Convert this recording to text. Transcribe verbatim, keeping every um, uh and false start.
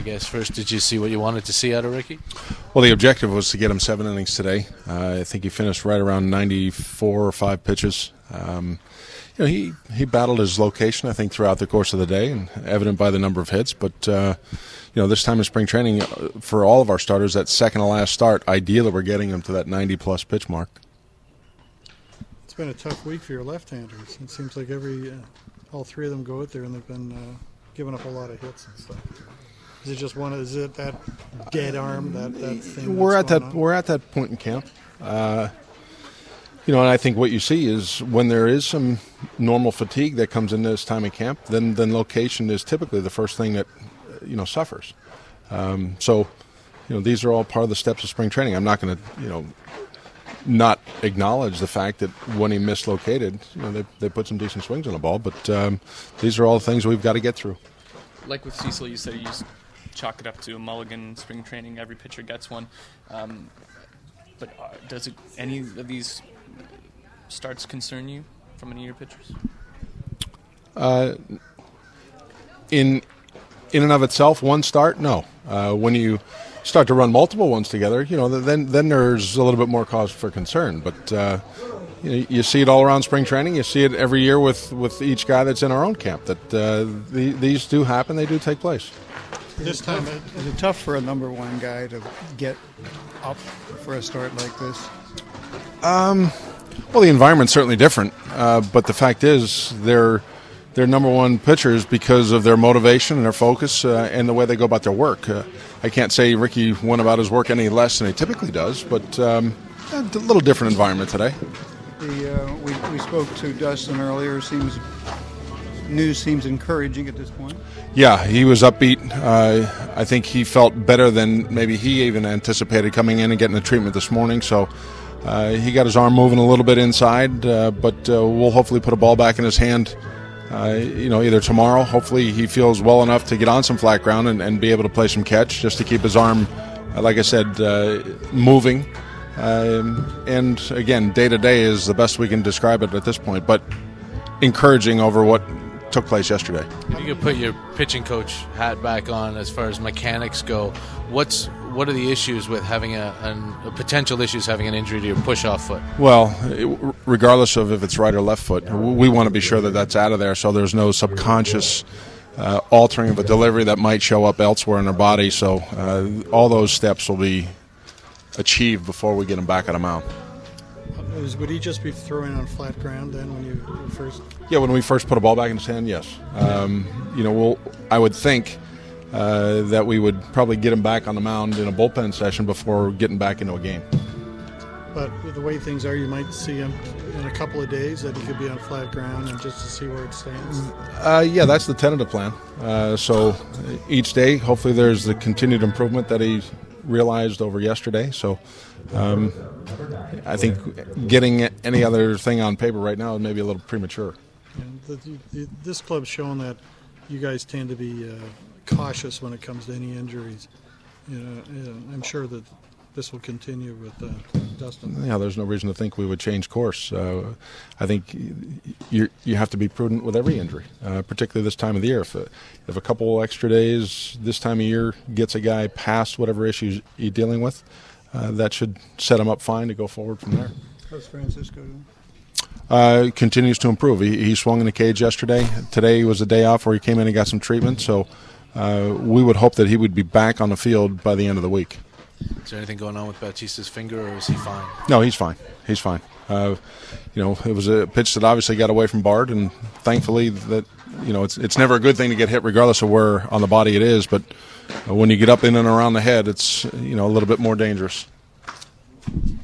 guess first, did you see what you wanted to see out of Ricky? Well, the objective was to get him seven innings today. Uh, I think he finished right around ninety-four or five pitches. Um, you know, he, he battled his location, I think, throughout the course of the day, and evident by the number of hits. But, uh, you know, this time in spring training, for all of our starters, that second to last start, ideally we're getting them to that ninety-plus pitch mark. It's been a tough week for your left-handers. It seems like every, uh, all three of them go out there and they've been uh, giving up a lot of hits and stuff. Is it just one? Is it that dead arm? That that thing? We're at that. On? We're at that point in camp. Uh, you know, and I think what you see is when there is some normal fatigue that comes into this time of camp, then then location is typically the first thing that you know suffers. Um, so, you know, these are all part of the steps of spring training. I'm not going to, you know, not acknowledge the fact that when he mislocated, you know, they they put some decent swings on the ball, but um, these are all things we've got to get through. Like with Cecil, you said you just chalk it up to a mulligan in spring training. Every pitcher gets one. Um, but uh, does it, any of these starts concern you from any of your pitchers? Uh, in in and of itself, one start, no. Uh, when you start to run multiple ones together, you know, then then there's a little bit more cause for concern. But uh, you know, you see it all around spring training. You see it every year with, with each guy that's in our own camp. That uh, the, these do happen. They do take place. This time, it, is it tough for a number one guy to get up for a start like this? Um, well, the environment's certainly different, uh, but the fact is they're they're number one pitchers because of their motivation and their focus uh, and the way they go about their work. Uh, I can't say Ricky went about his work any less than he typically does, but um, a little different environment today. The uh, we we spoke to Dustin earlier. Seems news seems encouraging at this point. Yeah, he was upbeat. Uh, I think he felt better than maybe he even anticipated coming in and getting the treatment this morning. So uh, he got his arm moving a little bit inside, uh, but uh, we'll hopefully put a ball back in his hand, uh, you know, either tomorrow. Hopefully he feels well enough to get on some flat ground and, and be able to play some catch just to keep his arm, uh, like I said, uh, moving. Um, and, again, day-to-day is the best we can describe it at this point, but encouraging over what took place yesterday. If you could put your pitching coach hat back on as far as mechanics go, what's what are the issues with having a, an, a potential issues having an injury to your push-off foot? Well, it, regardless of if it's right or left foot, we want to be sure that that's out of there so there's no subconscious uh, altering of a delivery that might show up elsewhere in our body. So uh, all those steps will be achieved before we get him back on the mound. Would he just be throwing on flat ground then when you first? Yeah, when we first put a ball back in his hand, yes. Um, you know, we'll, I would think uh, that we would probably get him back on the mound in a bullpen session before getting back into a game. But with the way things are, you might see him in a couple of days that he could be on flat ground and just to see where it stands. Uh, yeah, that's the tentative plan. Uh, so each day, hopefully there's the continued improvement that he realized over yesterday. So um, I think getting any other thing on paper right now is maybe a little premature. And the, the, this club's shown that you guys tend to be uh, cautious when it comes to any injuries. You know, you know, I'm sure that this will continue with uh, Dustin. Yeah, there's no reason to think we would change course. Uh, I think you you have to be prudent with every injury, uh, particularly this time of the year. If a, if a couple extra days this time of year gets a guy past whatever issues he's dealing with, uh, that should set him up fine to go forward from there. How's Francisco doing? Uh, continues to improve. He, he swung in the cage yesterday. Today was a day off where he came in and got some treatment, so uh, we would hope that he would be back on the field by the end of the week. Is there anything going on with Bautista's finger, or is he fine? No, he's fine. He's fine. Uh, you know, it was a pitch that obviously got away from Bard, and thankfully that, you know, it's it's never a good thing to get hit regardless of where on the body it is, but when you get up in and around the head, it's, you know, a little bit more dangerous.